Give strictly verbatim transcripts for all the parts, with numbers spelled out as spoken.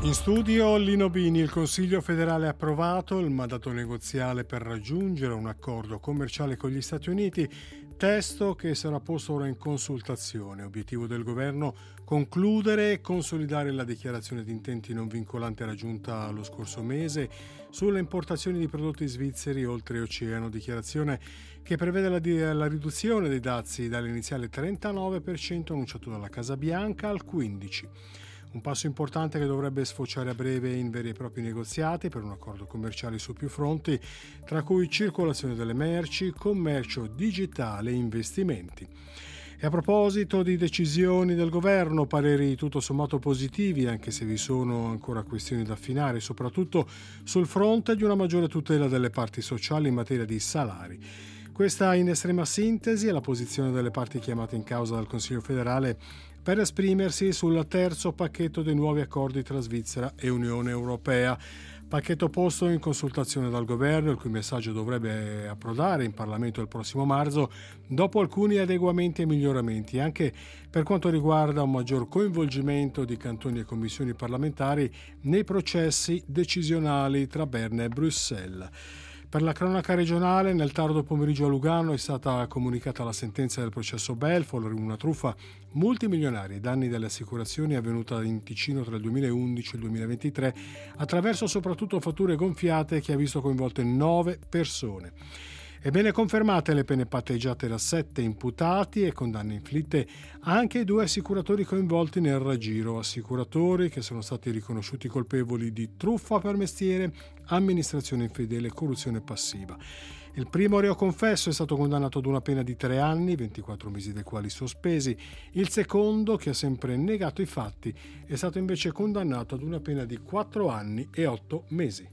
In studio Lino Bini. Il Consiglio federale ha approvato il mandato negoziale per raggiungere un accordo commerciale con gli Stati Uniti, testo che sarà posto ora in consultazione. Obiettivo del governo: concludere e consolidare la dichiarazione di intenti non vincolante raggiunta lo scorso mese sulle importazioni di prodotti svizzeri oltreoceano, dichiarazione che prevede la, la riduzione dei dazi dall'iniziale trentanove per cento annunciato dalla Casa Bianca al quindici per cento. Un passo importante che dovrebbe sfociare a breve in veri e propri negoziati per un accordo commerciale su più fronti, tra cui circolazione delle merci, commercio digitale e investimenti. E a proposito di decisioni del governo, pareri tutto sommato positivi, anche se vi sono ancora questioni da affinare, soprattutto sul fronte di una maggiore tutela delle parti sociali in materia di salari. Questa, in estrema sintesi, è la posizione delle parti chiamate in causa dal Consiglio federale per esprimersi sul terzo pacchetto dei nuovi accordi tra Svizzera e Unione Europea. Pacchetto posto in consultazione dal governo, il cui messaggio dovrebbe approdare in Parlamento il prossimo marzo, dopo alcuni adeguamenti e miglioramenti, anche per quanto riguarda un maggior coinvolgimento di cantoni e commissioni parlamentari nei processi decisionali tra Berna e Bruxelles. Per la cronaca regionale, nel tardo pomeriggio a Lugano è stata comunicata la sentenza del processo Belfor, una truffa multimilionaria ai danni delle assicurazioni avvenuta in Ticino tra il duemilaundici e il duemilaventitré attraverso soprattutto fatture gonfiate che ha visto coinvolte nove persone. Ebbene, confermate le pene patteggiate da sette imputati e condanne inflitte anche ai due assicuratori coinvolti nel raggiro, assicuratori che sono stati riconosciuti colpevoli di truffa per mestiere, amministrazione infedele e corruzione passiva. Il primo reo confesso è stato condannato ad una pena di tre anni, ventiquattro mesi dei quali sospesi. Il secondo, che ha sempre negato i fatti, è stato invece condannato ad una pena di quattro anni e otto mesi.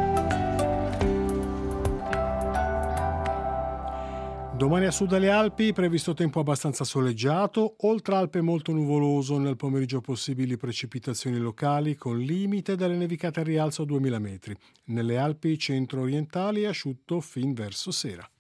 Domani a sud delle Alpi previsto tempo abbastanza soleggiato, oltre Alpe molto nuvoloso, nel pomeriggio possibili precipitazioni locali con limite delle nevicate a rialzo a duemila metri. Nelle Alpi centro-orientali asciutto fin verso sera.